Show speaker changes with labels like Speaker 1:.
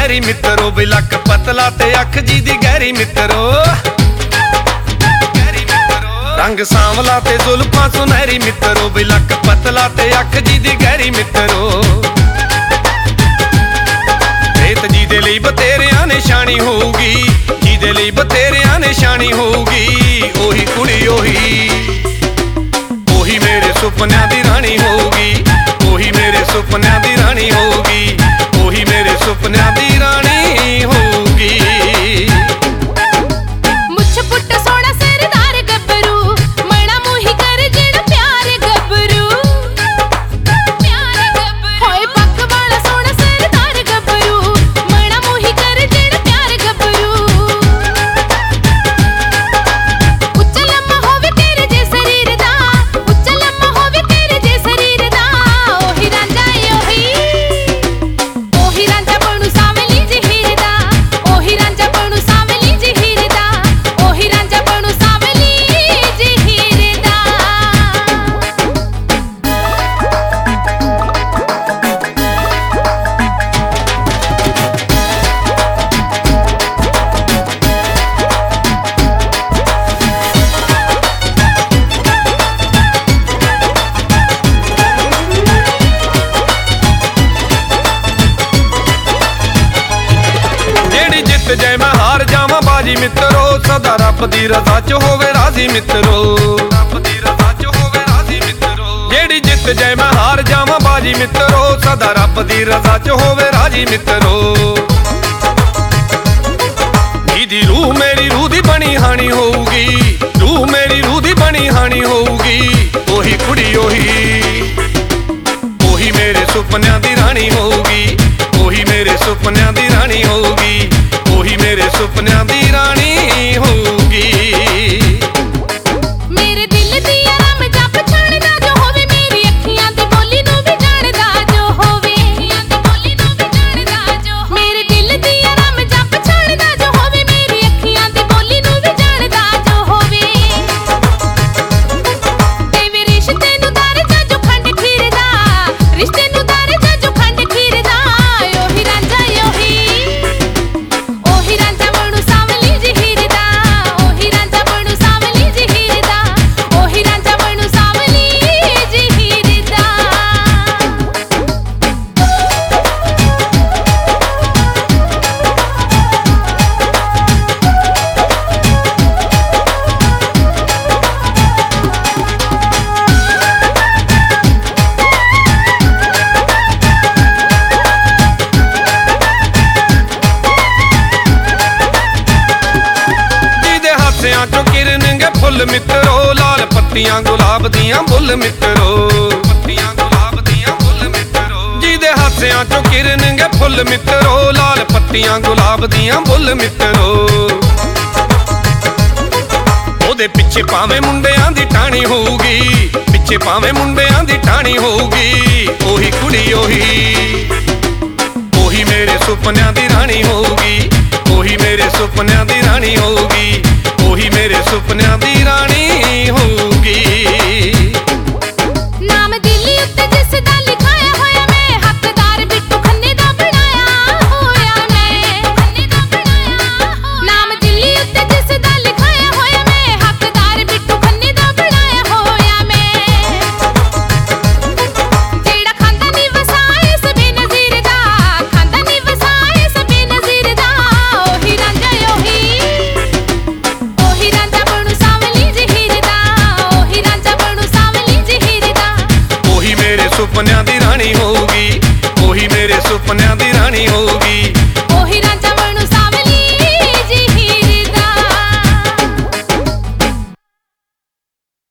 Speaker 1: सुनहरी मित्रो वे लक पतला ते अख जी दी गहरी मित्रो रंग सांवला ते जुल्फां सुनहरी मित्रो वे लक पतला ते अख जी दी गहरी मित्रो रेत जी दे लई बतेरियां निशानी होगी जी दे लई बतेरियां निशानी होगी ओही कुड़ी ओही मेरे सुपनियां दी रानी होगी ओही मेरे सुपनियां दी रानी होगी ओही मेरे सुपनियां दी रानी होगी। जय मैं हार जावां बाजी मित्रो सदा रब दी रज़ा च होवे राजी मित्रो रब दी रज़ा च होवे राजी मित्रो जेड़ी जित जय मैं हार जावां बाजी मित्रो सदा रब दी रज़ा च होवे राजी मित्रो जी रूह मेरी रूह दी बनी हानी होगी रूह मेरी रूह दी बनी हानी होगी ओही कुड़ी ओही मेरे सुपनियां दी रानी होगी ओही मेरे सुपनियां दी रानी होगी ओही मेरे सुपनियां दी रानी होगी।
Speaker 2: मेरे दिल दी आराम जप छाणदा जो होवे मेरी अखियां दी बोली नूं भी जाणदा जो होवे अखियां दी बोली नूं भी जाणदा जो मेरे दिल दी आराम जप छाणदा जो होवे मेरी अखियां दी बोली नूं भी जाणदा जो होवे ते वे रिश्ते नूं दरजा जो खंड खीरदा रिश्ते नूं दरजा जो खंड खीरदा ओही रांझा ओही रांझा बनू सावली जी हीरदा ओही रांझा बनू सावली जी हीरदा ओही रांझा बनू सावली जी हीरदा।
Speaker 1: जीदे हासियां चों किरनगे फुल मित्रो लाल पत्तियां गुलाब दियां बुल मित्रो पत्तियां गुलाब दियां बुल मित्रो जीदे हासियां चों किरनगे फुल मित्रो लाल पत्तियां गुलाब दियां बुल मित्रो ओदे पिछे भावें मुंडियां दी टाणी होगी पिछे भावें मुंडियां दी टाणी होगी ओही कुड़ी ओही मेरे सुपनियां दी रानी होगी ओही मेरे सुपनियां दी रानी होगी ओही मेरे सुपनियां दी रानी होगी।
Speaker 2: नाम दिल्ली उत्ते जिस दा लिखाया होया मैं हकदार बिट्टू खन्ने दा बनाया होया मैं खन्ने दा बनाया नाम दिल्ली उत्ते जिस दा लिखाया होया मैं हकदार बिट्टू खन्ने दा बनाया होया मैं जेड़ा खांदा नी वसाए सबे नज़ीर दा खांदा नी वसाए सबे नज़ीर दा ओही रांझा ओही रांझा बनू सावली जी हीरदा ओही रांझा बनू सावली जी हीरदा
Speaker 1: ओही मेरे सुपनियां दी रानी होगी ओही मेरे सुपनियां दी रानी होगी